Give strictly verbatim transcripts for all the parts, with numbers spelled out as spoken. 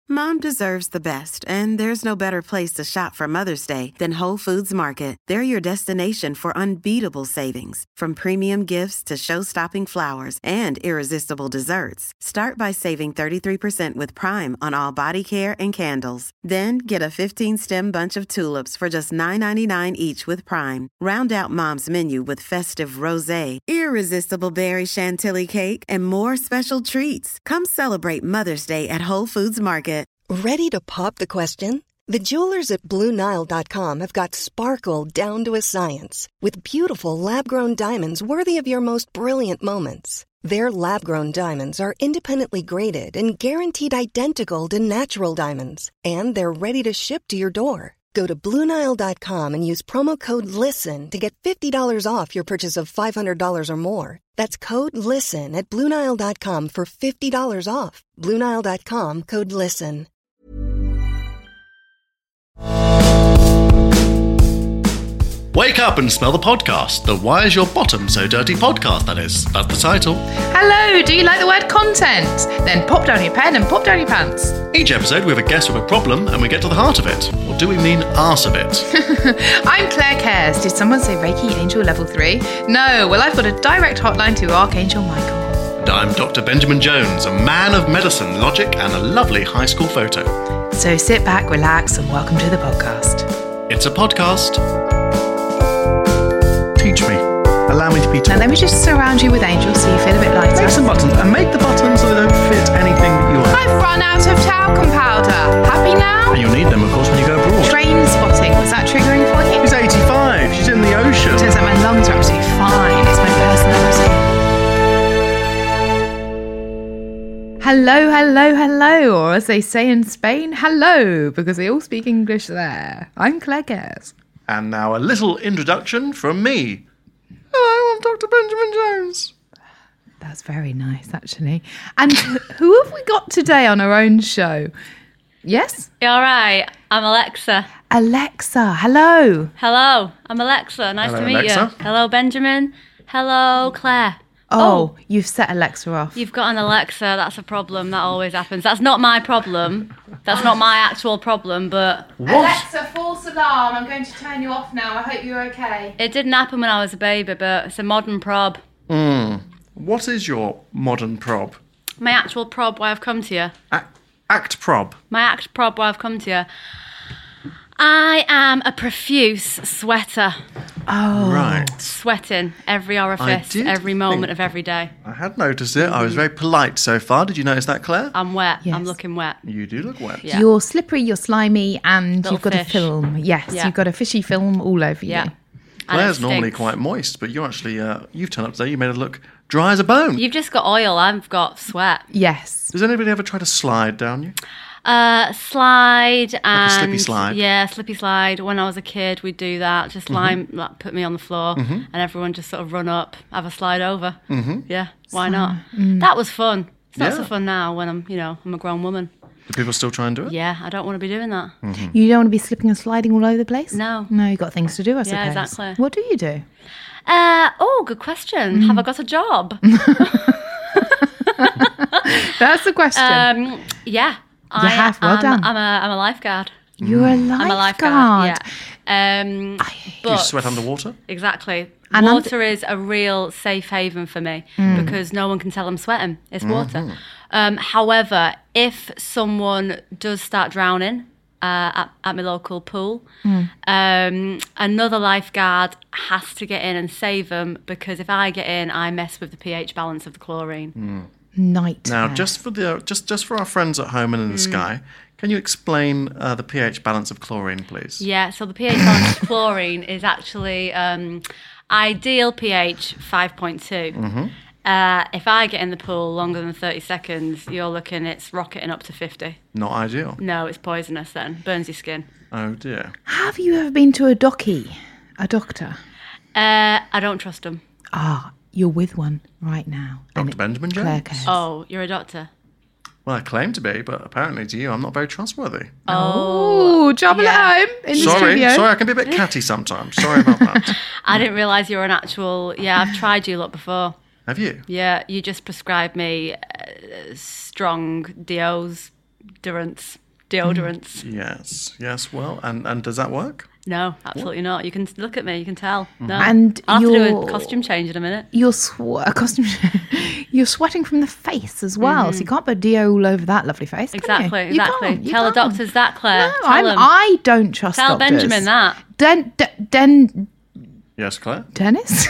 Mom deserves the best, and there's no better place to shop for Mother's Day than Whole Foods Market. They're your destination for unbeatable savings, from premium gifts to show-stopping flowers and irresistible desserts. Start by saving thirty-three percent with Prime on all body care and candles. Then get a fifteen-stem bunch of tulips for just nine ninety-nine each with Prime. Round out Mom's menu with festive rosé, irresistible berry chantilly cake, and more special treats. Come celebrate Mother's Day at Whole Foods Market. Ready to pop the question? The jewelers at Blue Nile dot com have got sparkle down to a science with beautiful lab-grown diamonds worthy of your most brilliant moments. Their lab-grown diamonds are independently graded and guaranteed identical to natural diamonds, and they're ready to ship to your door. Go to Blue Nile dot com and use promo code LISTEN to get fifty dollars off your purchase of five hundred dollars or more. That's code LISTEN at Blue Nile dot com for fifty dollars off. Blue Nile dot com, code LISTEN. Wake up and smell the podcast. The Why Is Your Bottom So Dirty podcast, that is. That's the title. Hello, do you like the word content? Then pop down your pen and pop down your pants. Each episode we have a guest with a problem and we get to the heart of it. Or do we mean arse of it? I'm Claire Cares. Did someone say Reiki Angel Level three? No, well I've got a direct hotline to Archangel Michael. And I'm Doctor Benjamin Jones, a man of medicine, logic and a lovely high school photo. So sit back, relax and welcome to the podcast. It's a podcast. Teach me. Allow me to be taught. Now let me just surround you with angels so you feel a bit lighter. Make some buttons and make the buttons so they don't fit anything that you want. I've run out of talcum powder. Happy now? And you'll need them, of course, when you go abroad. Train spotting. Was that triggering for you? She's eighty-five. She's in the ocean. Turns out my lungs are absolutely fine. It's my personality. Hello, hello, hello. Or as they say in Spain, hello, because they all speak English there. I'm Claire Cares. And now a little introduction from me. Hello, I'm Doctor Benjamin Jones. That's very nice, actually. And who have we got today on our own show? Yes? You all right? I'm Alexa. Alexa, hello. Hello, I'm Alexa. Nice Hello, to meet Alexa. you. Hello, Benjamin. Hello, Claire. Oh, oh, you've set Alexa off. You've got an Alexa. That's a problem. That always happens. That's not my problem. That's not my actual problem, but... What? Alexa, false alarm. I'm going to turn you off now. I hope you're okay. It didn't happen when I was a baby, but it's a modern prob. Mm. What is your modern prob? My actual prob why I've come to you. A- act prob. My act prob why I've come to you. I am a profuse sweater. Oh. Right. Sweating every orifice, did every moment think- of every day. I had noticed it. I was very polite so far. Did you notice that, Claire? I'm wet. Yes. I'm looking wet. You do look wet. Yeah. You're slippery, you're slimy, and Little you've got fish. a film. Yes, Yeah. you've got a fishy film all over Yeah. you. And Claire's it normally stinks. quite moist, but you actually, uh, you've turned up today, you made it look dry as a bone. You've just got oil. I've got sweat. Yes. Does anybody ever try to slide down you? Uh, slide and slippy slide? Yeah, slippy slide. When I was a kid, we'd do that. Just line, like, put me on the floor, and everyone just sort of run up, have a slide over. Mm-hmm. Yeah, why not? That was fun. It's not Yeah. so fun now when I'm, you know, I'm a grown woman. Do people still try and do it? Yeah, I don't want to be doing that. You don't want to be slipping and sliding all over the place? No. No, you've got things to do, I suppose. Yeah, exactly. What do you do? Uh, oh, good question. Have I got a job? That's the question. um, yeah, I have, well am, done. I'm a, I'm a lifeguard. You're a lifeguard. I'm a lifeguard. Yeah. Um, Do you but sweat underwater? Exactly. And water is a real safe haven for me because no one can tell I'm sweating. It's water. Um, however, if someone does start drowning uh, at, at my local pool, um, another lifeguard has to get in and save them because if I get in, I mess with the pH balance of the chlorine. Nightmare. Now, just for the just just for our friends at home and in the sky, can you explain uh, the pH balance of chlorine, please? Yeah, so the pH balance of chlorine is actually um, ideal pH five point two. Mm-hmm. Uh, if I get in the pool longer than thirty seconds, you're looking, it's rocketing up to fifty. Not ideal. No, it's poisonous then. Burns your skin. Oh dear. Have you ever been to a docky? A doctor? Uh, I don't trust them. Ah, you're with one right now. Doctor Benjamin Claire Jones. cares. Oh, you're a doctor? Well, I claim to be, but apparently to you, I'm not very trustworthy. Oh, trouble Yeah. at home in the Sorry, studio. sorry, I can be a bit catty sometimes. Sorry about that. I didn't realise you were an actual... Yeah, I've tried you lot before. Have you? Yeah, you just prescribed me uh, strong D Os deodorants. Deodorants. Yes, yes. Well, and, and does that work? No, absolutely not. You can look at me. You can tell. No. And I'll have to do you're- a costume change in a minute. You're swe- a costume. You're sweating from the face as well, so you can't put deo all over that lovely face. can you? Exactly, You exactly. can't, you Tell the can't. doctors that, Claire. No, Tell I'm, them. I don't trust Tell doctors. Benjamin that. Den, Den, Den Yes, Claire. Dennis.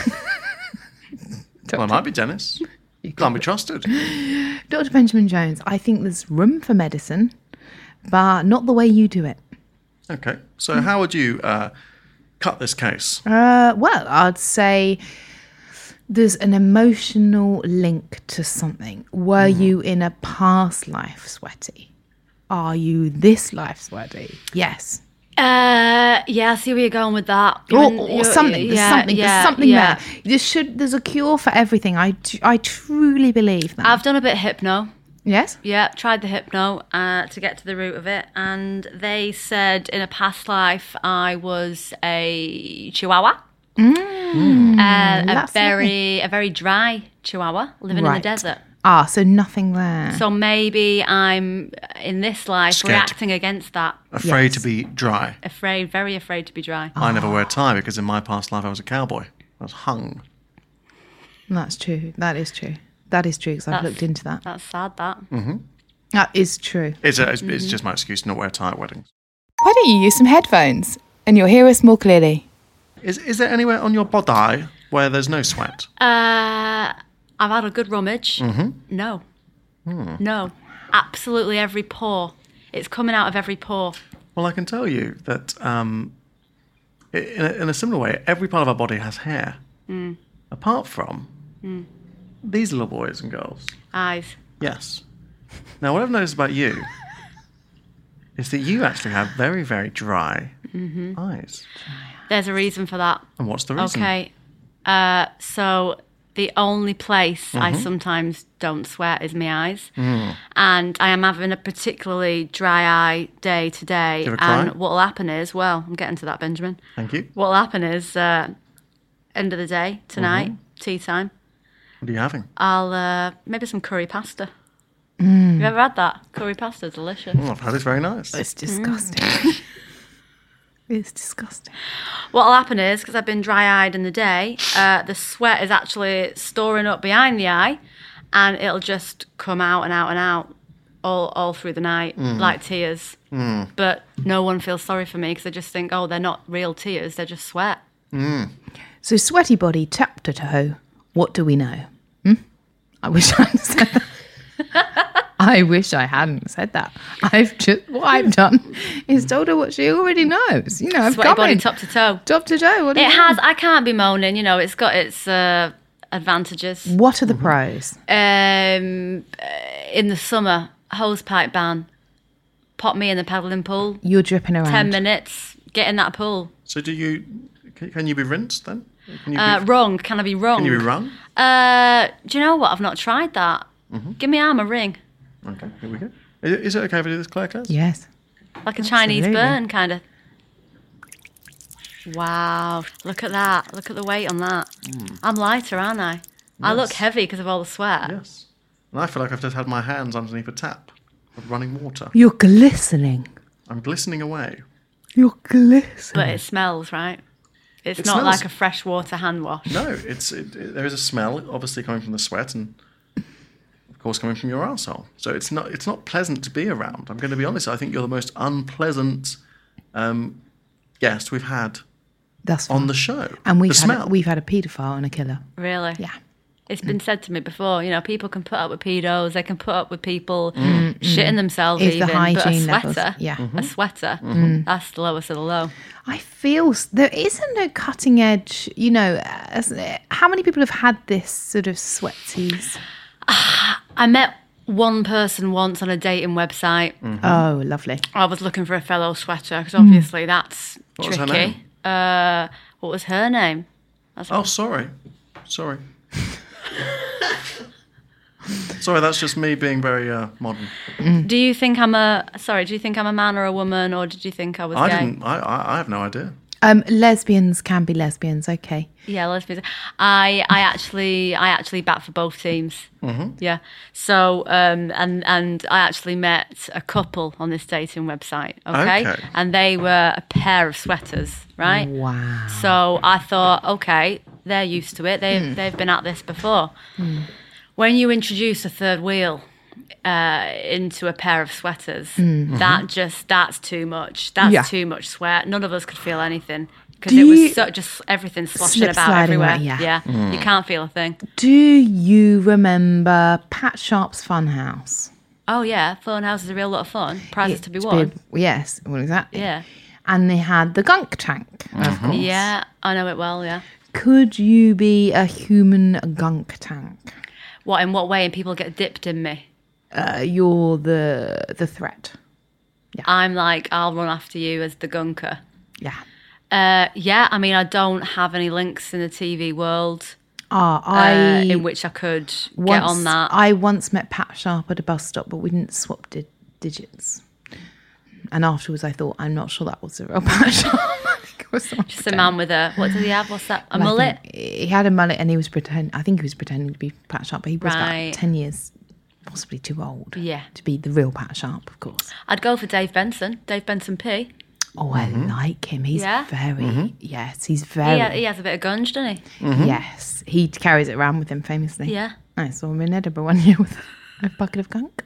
Well, it might be Dennis. You can't be trusted. Doctor Benjamin Jones. I think there's room for medicine, but not the way you do it. Okay. So how would you uh, cut this case? Uh, well, I'd say there's an emotional link to something. Were you in a past life sweaty? Are you this life sweaty? Yes. Uh, yeah, I see where you're going with that. Or, You're- or you're- something. There's yeah, something. yeah, there's something yeah. there. There should. There's a cure for everything. I, t- I truly believe that. I've done a bit of hypno. yes. Yeah, tried the hypno uh, to get to the root of it, and they said in a past life I was a Chihuahua, mm, uh, a that's very a very dry Chihuahua living Right. in the desert. Ah, so nothing there. So maybe I'm in this life Scared. reacting against that. Afraid Yes. to be dry. Afraid, very afraid to be dry. I never wear a tie because in my past life I was a cowboy. I was hung. That's true. That is true. That is true because I've That's- looked into that. That's sad. That. That is true. It's, a, it's, it's just my excuse to not wear a tie at weddings. Why don't you use some headphones and you'll hear us more clearly? Is, is there anywhere on your body where there's no sweat? Uh, I've had a good rummage. Mm-hmm. No. Hmm. No. Absolutely every pore. It's coming out of every pore. Well, I can tell you that um, i- in, a, in a similar way, every part of our body has hair, Mm. apart from these little boys and girls. Eyes. Yes. Now, what I've noticed about you is that you actually have very, very dry Mm-hmm. eyes. There's a reason for that. And what's the reason? Okay. Uh, so the only place I Mm-hmm. sometimes don't sweat is my eyes. Mm. And I am having a particularly dry eye day today. Do you ever cry? And what'll happen is, well, I'm getting to that, Benjamin. Thank you. What'll happen is, uh, end of the day, tonight, Mm-hmm. tea time, What are you having? I'll, uh, maybe some curry pasta. You ever had that? Curry pasta, delicious. Oh, I've had it. Very nice. It's disgusting. It's disgusting. What'll happen is, because I've been dry-eyed in the day, uh, the sweat is actually storing up behind the eye, and it'll just come out and out and out all all through the night, like tears. But no one feels sorry for me because they just think, oh, they're not real tears, they're just sweat. So, sweaty body, top to toe. What do we know? Hmm? I wish I hadn't said that. I wish I hadn't said that. I've just what I've done is told her what she already knows. You know, I've Sweaty come body in, top to toe. top to toe. What do It you has, know? I can't be moaning, you know, it's got its uh, advantages. What are the pros? Um, uh, in the summer, hose pipe ban. Pop me in the paddling pool. You're dripping around. Ten minutes, get in that pool. So, do you? Can, can you be rinsed then? Can you be, Uh, wrong. Can I be wrong? can you be wrung? Uh, do you know what? I've not tried that. Give me arm a ring, Okay, here we go. Is, is it okay if I do this, Claire? Claire? Yes. like a Chinese Absolutely. burn, kind of. Wow! Look at that! Look at the weight on that. I'm lighter, aren't I? I look Yes. heavy because of all the sweat. Yes. And I feel like I've just had my hands underneath a tap of running water. You're glistening. I'm glistening away. You're glistening. But it smells, right? It's It not smells- like a freshwater hand wash. No, it's it, it, there is a smell, obviously coming from the sweat, and of course coming from your arsehole. So it's not it's not pleasant to be around. I'm going to be honest. I think you're the most unpleasant um, guest we've had That's on fine. the show. And we've the had smell. a, we've had a paedophile and a killer. Really? Yeah. It's been said to me before, you know, people can put up with pedos, they can put up with people shitting themselves It's the even, but a hygiene sweater, levels, yeah. Mm-hmm. a sweater, that's the lowest of the low. I feel s- there isn't no cutting edge. You know, as- how many people have had this sort of sweaties? I met one person once on a dating website. Oh, lovely. I was looking for a fellow sweater because obviously that's What was her tricky. name? Uh, what was her name? That's Oh, sorry, sorry. Sorry, that's just me being very uh, modern. Do you think I'm a sorry? Do you think I'm a man or a woman, or did you think I was I gay? didn't. I, I I have no idea. Um, lesbians can be lesbians, okay. Yeah, lesbians. I I actually I actually bat for both teams. Mm-hmm. Yeah. So um and and I actually met a couple on this dating website. Okay? Okay. And they were a pair of sweaters, right? Wow. So I thought, okay, they're used to it. They've mm. they've been at this before. Mm. When you introduce a third wheel uh, into a pair of sweaters, mm. that just that's too much. That's yeah. too much sweat. None of us could feel anything because it was so, just everything sloshing about everywhere. Right, yeah, yeah. Mm. You can't feel a thing. Do you remember Pat Sharp's Funhouse? Oh yeah, Funhouse is a real lot of fun. Prizes it, to be won. Be, yes, well exactly. Yeah. And they had the gunk tank, mm-hmm. of course. Yeah, I know it well. Yeah. Could you be a human gunk tank? What, in what way? And people get dipped in me? Uh, you're the the threat. Yeah. I'm like, I'll run after you as the gunker. Yeah. Uh, yeah, I mean, I don't have any links in the T V world ah, I, uh, in which I could once, get on that. I once met Pat Sharp at a bus stop, but we didn't swap di- digits. And afterwards I thought, I'm not sure that was the real Pat Sharp. Just a man with a, what did he have? What's that? A like mullet? He had a mullet and he was pretend. I think he was pretending to be Pat Sharp, but he was right. about ten years, possibly too old yeah. to be the real Pat Sharp, of course. I'd go for Dave Benson, Dave Benson P. Oh, I mm-hmm. like him. He's yeah? very, mm-hmm. yes, he's very. He, ha- he has a bit of gunge, doesn't he? Mm-hmm. Yes, he carries it around with him famously. Yeah. I saw him in Edinburgh one year with a bucket of gunk.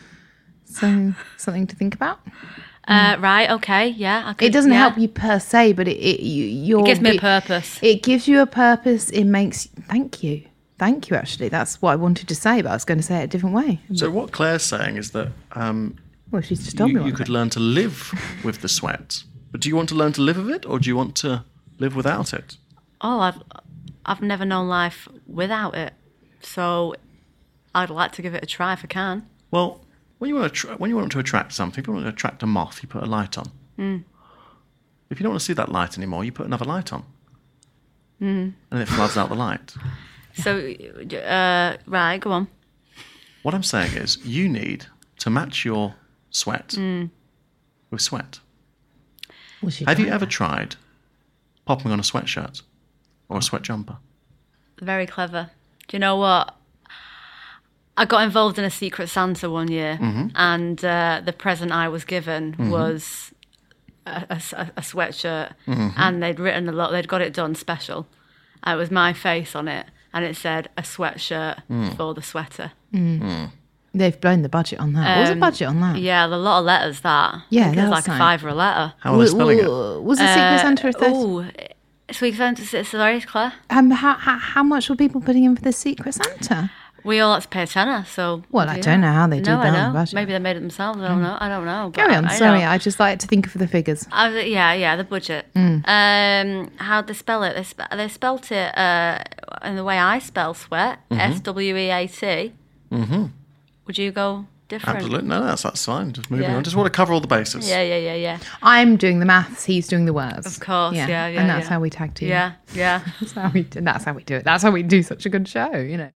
So, something to think about. Uh, right, okay, yeah. I could, it doesn't yeah. help you per se, but it it, you, you're, it gives me a purpose. It gives you a purpose. It makes. Thank you, thank you. Actually, that's what I wanted to say, but I was going to say it a different way. So what Claire's saying is that um, well, she's just told you, me you could learn to live with the sweat, but do you want to learn to live with it, or do you want to live without it? Oh, I've I've never known life without it, so I'd like to give it a try if I can. Well. When you, want to tra- when you want to attract something, if you want to attract a moth, you put a light on. Mm. If you don't want to see that light anymore, you put another light on. Mm. And it floods out the light. So, uh, right, go on. What I'm saying is you need to match your sweat mm. with sweat. Have you ever tried popping on a sweatshirt or a sweat jumper? Very clever. Do you know what? I got involved in a Secret Santa one year, mm-hmm. and uh, the present I was given mm-hmm. was a, a, a sweatshirt, mm-hmm. and they'd written a lot. They'd got it done special. It was my face on it, and it said a sweatshirt mm. for the sweater. Mm. Mm. They've blown the budget on that. Um, what was the budget on that? Yeah, a lot of letters. That yeah, it was like a fiver a letter. How are they spelling it? Was the Secret Santa a thirty? Oh, Secret Santa. Sorry, Claire. Um, how, how how much were people putting in for the Secret Santa? We all had to pay a tenner, so... Well, I don't know how they do no, that. I know. Budget. Maybe they made it themselves. I don't know. I don't know. Carry on. I, I Sorry, know. I just like to think of the figures. I was, yeah, yeah, the budget. Mm. Um, how'd they spell it? They, spe- they spelt it uh, in the way I spell sweat, mm-hmm. S W E A T. Mm-hmm. Would you go different? Absolutely. No, that's, that's fine. Just moving yeah. on. Just want to cover all the bases. Yeah, yeah, yeah, yeah. I'm doing the maths. He's doing the words. Of course, yeah, yeah, yeah. And that's yeah. how we tag team. Yeah, yeah. that's, how we do, that's how we do it. That's how we do such a good show, you know.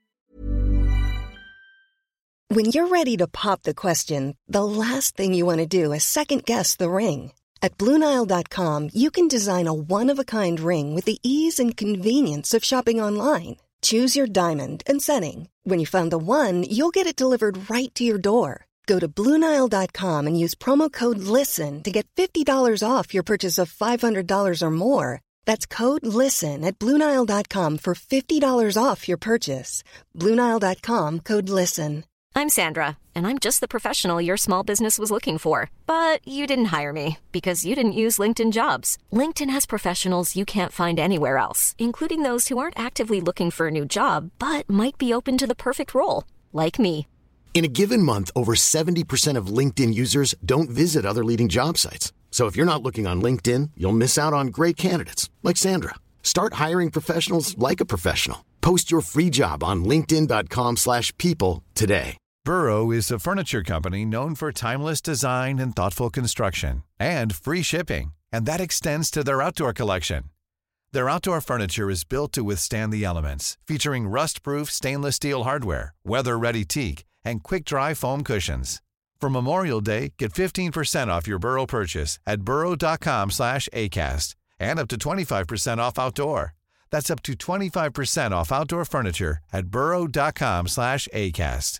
When you're ready to pop the question, the last thing you want to do is second-guess the ring. At Blue Nile dot com, you can design a one-of-a-kind ring with the ease and convenience of shopping online. Choose your diamond and setting. When you find the one, you'll get it delivered right to your door. Go to Blue Nile dot com and use promo code LISTEN to get fifty dollars off your purchase of five hundred dollars or more. That's code LISTEN at Blue Nile dot com for fifty dollars off your purchase. Blue Nile dot com, code LISTEN. I'm Sandra, and I'm just the professional your small business was looking for. But you didn't hire me because you didn't use LinkedIn Jobs. LinkedIn has professionals you can't find anywhere else, including those who aren't actively looking for a new job, but might be open to the perfect role, like me. In a given month, over seventy percent of LinkedIn users don't visit other leading job sites. So if you're not looking on LinkedIn, you'll miss out on great candidates like Sandra. Start hiring professionals like a professional. Post your free job on linkedin dot com slash people today. Burrow is a furniture company known for timeless design and thoughtful construction and free shipping, and that extends to their outdoor collection. Their outdoor furniture is built to withstand the elements, featuring rust-proof stainless steel hardware, weather-ready teak, and quick-dry foam cushions. For Memorial Day, get fifteen percent off your Burrow purchase at burrow dot com slash ACAST and up to twenty-five percent off outdoor. That's up to twenty-five percent off outdoor furniture at burrow.com slash ACAST.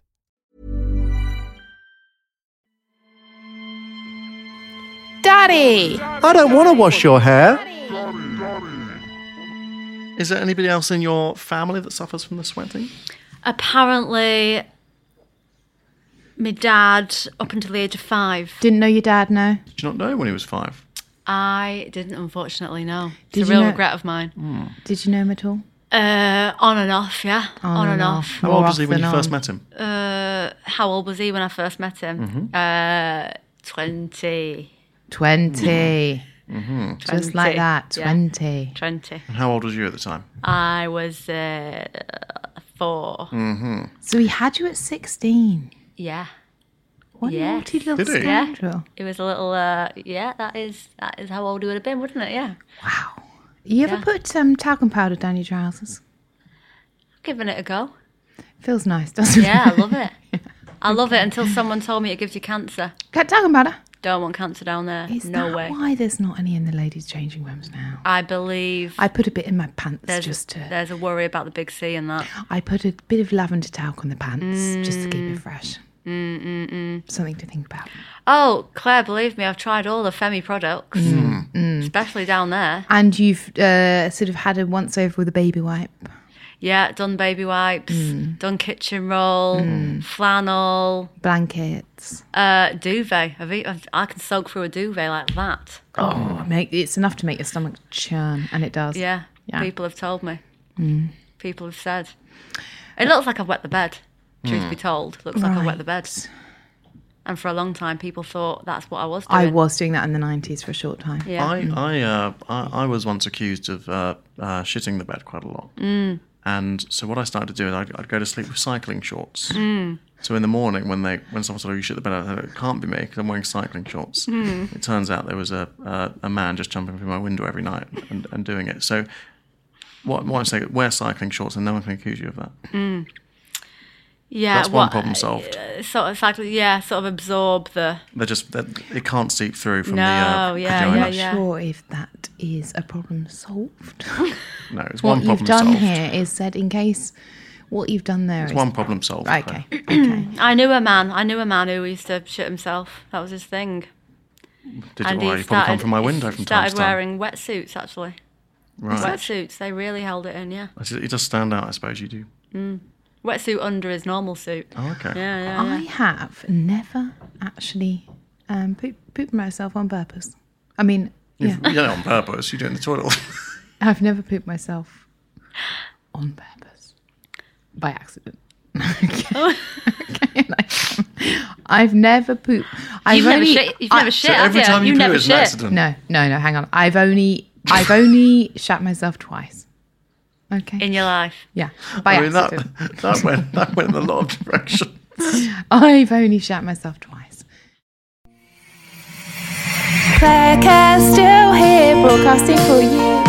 Daddy! I don't want to wash your hair. Is there anybody else in your family that suffers from the sweating? Apparently, my dad, up until the age of five. Didn't know your dad, no? Did you not know when he was five? I didn't, unfortunately, know. It's Did a you real know- regret of mine. Mm. Did you know him at all? Uh, on and off, yeah. On, On and and off. off. How More old was he off when you than first on. met him? Uh, how old was he when I first met him? Uh, twenty. twenty. Mm-hmm. Just like twenty, that, yeah. twenty. twenty. And how old was you at the time? I was uh, four. Mm-hmm. So he had you at sixteen. Yeah. What a Yes. naughty little Did he? scoundrel. It was a little, uh, yeah, that is that is how old he would have been, wouldn't it? Yeah. Wow. You ever Yeah. put um, talcum powder down your trousers? Giving it a go. Feels nice, doesn't Yeah, I it? love it. I love it until someone told me it gives you cancer. Get talcum powder. Don't want cancer down there. Is no that way. why there's not any in the ladies' changing rooms now? I believe I put a bit in my pants there's, just to... there's a worry about the big C and that. I put a bit of lavender talc on the pants just to keep it fresh. Mm-mm-mm. Something to think about. Oh, Claire, believe me, I've tried all the Femi products, Mm. especially down there. And you've uh, sort of had a once over with a baby wipe. Yeah, done baby wipes, Mm. done kitchen roll, flannel, Blankets. uh, duvet. I've, e- I've, I can soak through a duvet like that. Oh, make, it's enough to make your stomach churn, and it does. Yeah, Yeah. people have told me. People have said. It looks like I've wet the bed, truth be told. Looks like I've wet the bed. Right. And for a long time, people thought that's what I was doing. I was doing that in the nineties for a short time. Yeah. I I, uh, I I was once accused of uh, uh, shitting the bed quite a lot. Mm. And so what I started to do is I'd, I'd go to sleep with cycling shorts. Mm. So in the morning when they when someone said, "Oh, you shit the bed," I thought, it can't be me because I'm wearing cycling shorts. Mm. It turns out there was a uh, a man just jumping through my window every night and, and doing it. So what, what I'm saying, wear cycling shorts and no one can accuse you of that. Yeah, That's one what- problem solved. uh, Sort of like, yeah, sort of absorb the. They're just they're, it can't seep through from No, the uh, yeah, vagina. yeah, I'm yeah. not sure if that is a problem solved. No, it's What one you've problem done solved. here is said in case what you've done there It's is one problem solved. okay. Okay. I knew a man. I knew a man who used to shit himself. That was his thing. Did And you, well, he you probably come started- from my he window from time to Started time. wearing wetsuits actually. Right. Wetsuits. They really held it in. Yeah. It just- It does stand out, I suppose you do. Wetsuit under his normal suit. Oh, okay. Yeah, yeah, I yeah. have never actually um, poop, pooped myself on purpose. I mean, yeah, You've, yeah, on purpose. You do it in the toilet. I've never pooped myself on purpose by accident. Okay. Okay, like, I've never pooped. I've You've never only- shit. You've I- never shit. so have every you? time you You've poo, never it's an shit. accident. No, no, no. Hang on. I've only, I've only shat myself twice. Okay. In your life. yeah, by I mean, that, accident. that, went, that went in a lot of directions. I've only shat myself twice. Claire Castile here, broadcasting for you.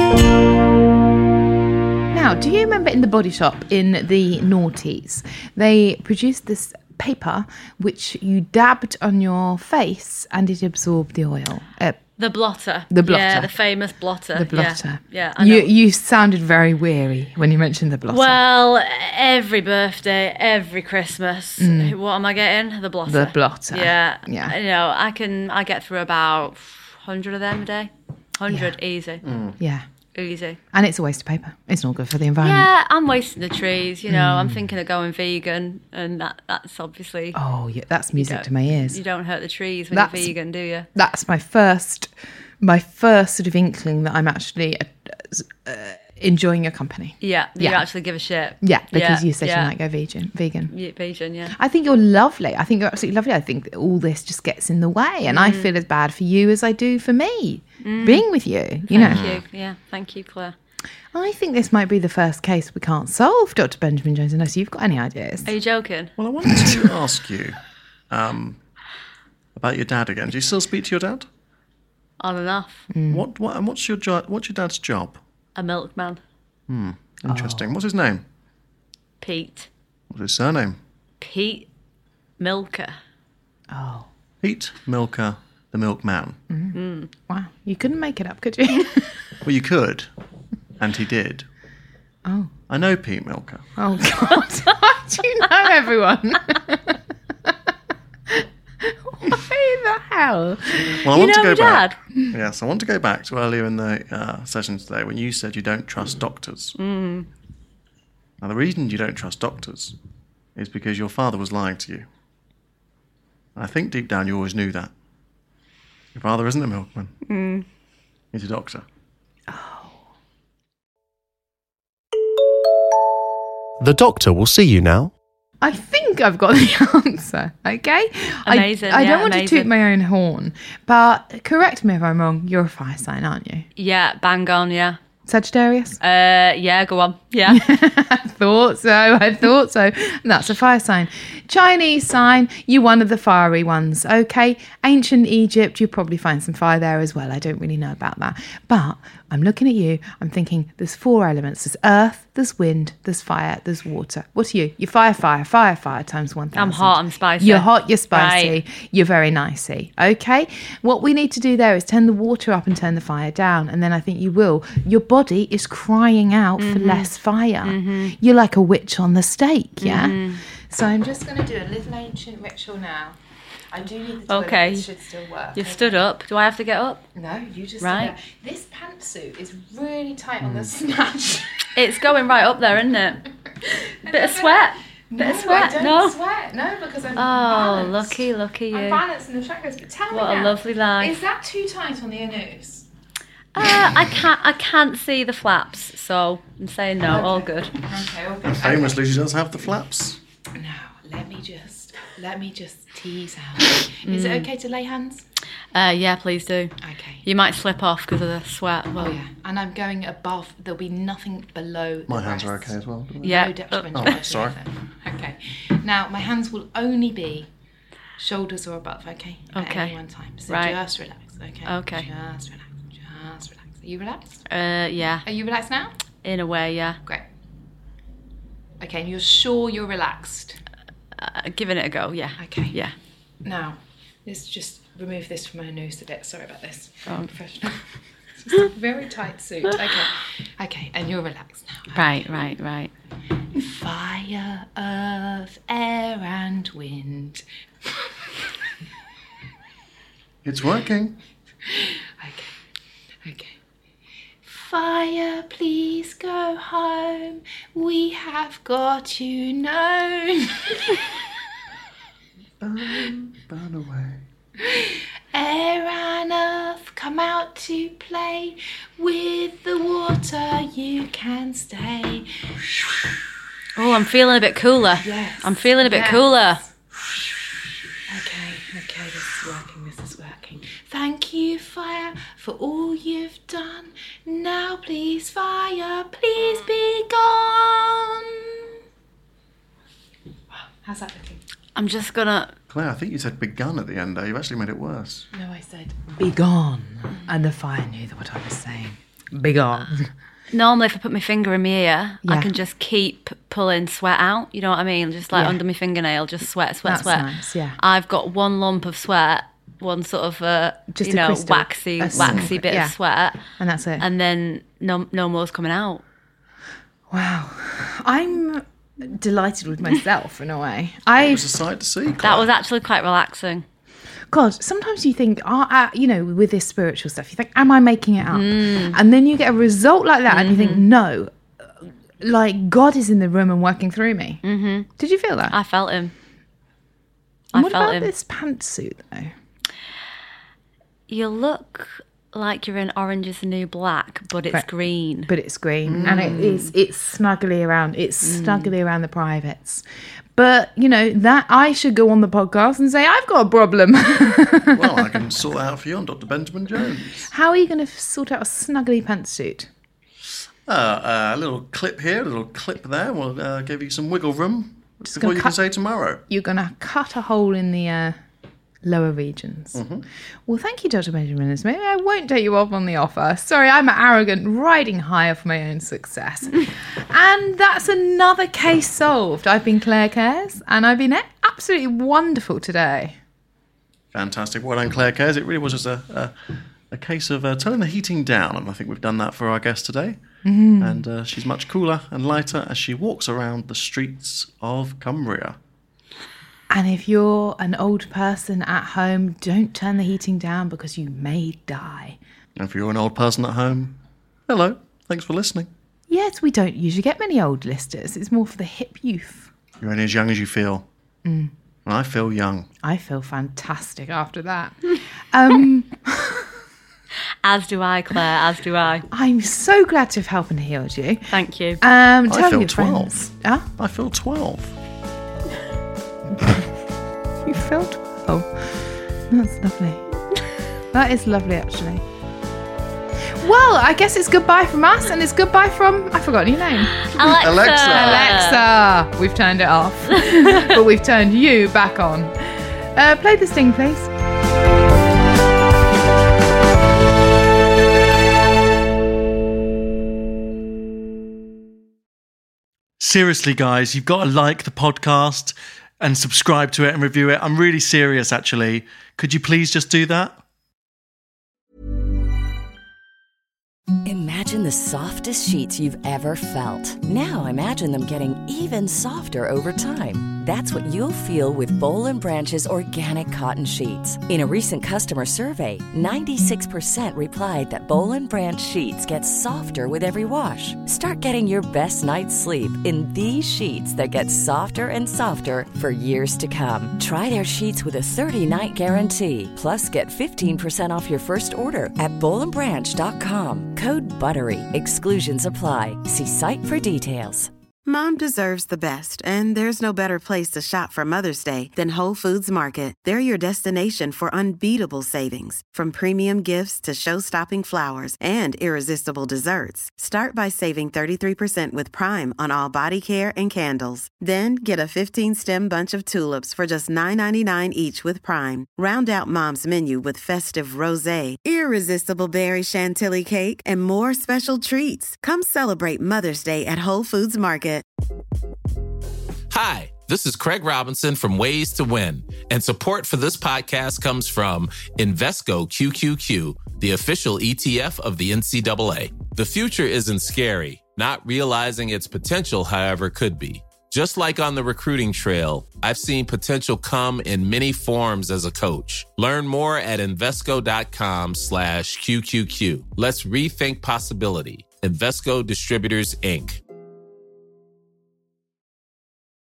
Now, do you remember in the Body Shop in the noughties, they produced this paper which you dabbed on your face and it absorbed the oil? Uh, The blotter. The blotter. Yeah, the famous blotter. the blotter. Yeah, yeah I you know. you sounded very weary when you mentioned the blotter. Well, every birthday, every Christmas, what am I getting? The blotter. Mm. The blotter. Yeah. Yeah. You know, I can I get through about one hundred of them a day. one hundred, easy. yeah. Easy. And it's a waste of paper. It's not good for the environment. Yeah, I'm wasting the trees, you know. Mm. I'm thinking of going vegan, and that that's obviously... Oh, yeah, that's music don't- to my ears. You don't hurt the trees when That's- you're vegan, do you? That's my first, my first sort of inkling that I'm actually uh, uh, enjoying your company. Yeah, you Yeah. actually give a shit. Yeah, because Yeah, you said yeah. you might go vegan. Vegan. Yeah, vegan, yeah. I think you're lovely. I think you're absolutely lovely. I think that all this just gets in the way, and I Mm. feel as bad for you as I do for me being with you. You know, Thank you. Yeah, thank you, Claire. I think this might be the first case we can't solve, Doctor Benjamin Jones, unless you've got any ideas. Are you joking? Well, I wanted to ask you um, about your dad again. Do you still speak to your dad? On and off. Mm. What, what, and what's your jo- what's your dad's job? A milkman. Interesting. What's his name? Pete. What's his surname? Pete Milker. Oh, Pete Milker the milkman. Mm. Wow. You couldn't make it up, could you? Well, you could, and he did. Oh. I know Pete Milker. Oh, God. Why do you know everyone? Why the hell? Well, I You want to know go my back. dad? Yes, I want to go back to earlier in the uh, session today when you said you don't trust doctors. Mm. Now, the reason you don't trust doctors is because your father was lying to you. And I think deep down you always knew that. Your father isn't a milkman. Mm. He's a doctor. The doctor will see you now. I think I've got the answer, okay? Amazing, I, I yeah, don't want to amazing. toot my own horn, but correct me if I'm wrong. You're a fire sign, aren't you? Yeah, bang on, yeah. Sagittarius? Uh, yeah, go on. Yeah. I thought so. I thought so. That's a fire sign. Chinese sign, you're one of the fiery ones, okay? Ancient Egypt, you'll probably find some fire there as well. I don't really know about that. But I'm looking at you, I'm thinking there's four elements. There's earth, there's wind, there's fire, there's water. What are you? You're fire, fire, fire, fire times one thousand. I'm hot, I'm spicy. You're hot, you're spicy, Right. you're very nicey, okay? What we need to do there is turn the water up and turn the fire down, and then I think you will. Your body is crying out for less fire. You're like a witch on the stake, yeah? So I'm just going to do a little ancient ritual now. I do need the toilet, Okay. this should still work. You've stood up. Do I have to get up? No, you just Right. right. This pantsuit is really tight on the snatch. It's going right up there, isn't it? Bit of sweat. Bit no, of sweat. I don't No. sweat. No, because I'm Oh, balanced. lucky, lucky I'm you. balanced in the chakras. But tell What me a now, lovely life. Is that too tight on the anus? Uh, I can't. I can't see the flaps, so I'm saying no. All good. Okay, all good. Famously, she does have the flaps. Now, let me just, let me just tease out. Is it okay to lay hands? Uh, yeah, please do. Okay. You might slip off because of the sweat. Well, Oh, yeah. And I'm going above, there'll be nothing below My the hands are breasts. okay as well. don't they? Yeah. No detriment. Oh, whatsoever. sorry. Okay. Now, my hands will only be shoulders or above, okay? At Okay. any one time. So Right. just relax, okay? Okay. Just relax. Just relax. Are you relaxed? Uh, yeah. Are you relaxed now? In a way, yeah. Great. Okay, and you're sure you're relaxed? Uh, giving it a go, yeah. Okay. Yeah. Now, let's just remove this from my nose a bit. Sorry about this. Oh. I'm professional. It's just a very tight suit. Okay. Okay, and you're relaxed now. Right, right, right. Fire, earth, air, and wind. It's working. Okay. Okay. Fire, please go home. We have got you known. Burn, burn away. Air and earth, come out to play. With the water, you can stay. Oh, I'm feeling a bit cooler. Yes. I'm feeling a bit Yes. cooler. Okay, okay, this is working, this is working. Thank you, fire, for all you've done. Now, please, fire, please be gone. Wow, how's that looking? I'm just gonna. Claire, I think you said begun at the end there. You've actually made it worse. No, I said be gone. And the fire knew what I was saying. Be gone. Normally, if I put my finger in my ear, I Yeah. can just keep pulling sweat out. You know what I mean? Just like Yeah. under my fingernail, just sweat, sweat, That's sweat. nice, yeah. I've got one lump of sweat, one sort of, uh, Just you a know, crystal, waxy, a waxy small- bit yeah. of sweat, And that's it. and then no, no more's coming out. Wow. I'm delighted with myself in a way. It I was a sight to see, Claire. That was actually quite relaxing. God, sometimes you think, uh, uh, you know, with this spiritual stuff, you think, am I making it up? Mm. And then you get a result like that and you think, Mm-hmm. no, like God is in the room and working through me. Mm-hmm. Did you feel that? I felt him. and I what felt about him. this pantsuit, though? You look like you're in Orange is the New Black, but it's Right. green. But it's green and it is, it's snuggly around, it's snuggly around the privates. But, you know, that I should go on the podcast and say, I've got a problem. Well, I can sort that out for you on Doctor Benjamin Jones. How are you going to sort out a snuggly pantsuit? Uh, uh, a little clip here, a little clip there. We'll uh, give you some wiggle room before gonna you cut- can say tomorrow. You're going to cut a hole in the uh, lower regions. Mm-hmm. Well, thank you, Doctor Benjamin. Maybe I won't take you up on the offer. Sorry, I'm arrogant, riding high off my own success. And that's another case solved. I've been Claire Cares, and I've been absolutely wonderful today. Fantastic. Well done, Claire Cares. It really was just a, a, a case of uh, turning the heating down, and I think we've done that for our guest today. Mm. And uh, she's much cooler and lighter as she walks around the streets of Cumbria. And if you're an old person at home, don't turn the heating down because you may die. And if you're an old person at home, hello. Thanks for listening. Yes, we don't usually get many old listeners. It's more for the hip youth. You're only as young as you feel. Mm. And I feel young. I feel fantastic after that. um, as do I, Claire, as do I. I'm so glad to have helped and healed you. Thank you. Um, tell I feel your twelve. Friends. Huh? I feel twelve. You feel twelve? That's lovely. That is lovely, actually. Well, I guess it's goodbye from us, and it's goodbye from, I forgot your name. Alexa. Alexa. Alexa. We've turned it off, but we've turned you back on. Uh, play this thing, please. Seriously, guys, you've got to like the podcast and subscribe to it and review it. I'm really serious, actually. Could you please just do that? Imagine the softest sheets you've ever felt. Now imagine them getting even softer over time. That's what you'll feel with Boll and Branch's organic cotton sheets. In a recent customer survey, ninety-six percent replied that Boll and Branch sheets get softer with every wash. Start getting your best night's sleep in these sheets that get softer and softer for years to come. Try their sheets with a thirty-night guarantee. Plus, get fifteen percent off your first order at boll and branch dot com. Code BUTTERY. Exclusions apply. See site for details. Mom deserves the best, and there's no better place to shop for Mother's Day than Whole Foods Market. They're your destination for unbeatable savings, from premium gifts to show-stopping flowers and irresistible desserts. Start by saving thirty-three percent with Prime on all body care and candles. Then get a fifteen-stem bunch of tulips for just nine ninety-nine each with Prime. Round out Mom's menu with festive rosé, irresistible berry chantilly cake, and more special treats. Come celebrate Mother's Day at Whole Foods Market. Hi, this is Craig Robinson from Ways to Win, and support for this podcast comes from Invesco Q Q Q, the official E T F of the N C double A. The future isn't scary. Not realizing its potential, however, could be. Just like on the recruiting trail, I've seen potential come in many forms as a coach. Learn more at Invesco.com slash QQQ. Let's rethink possibility. Invesco Distributors, Incorporated.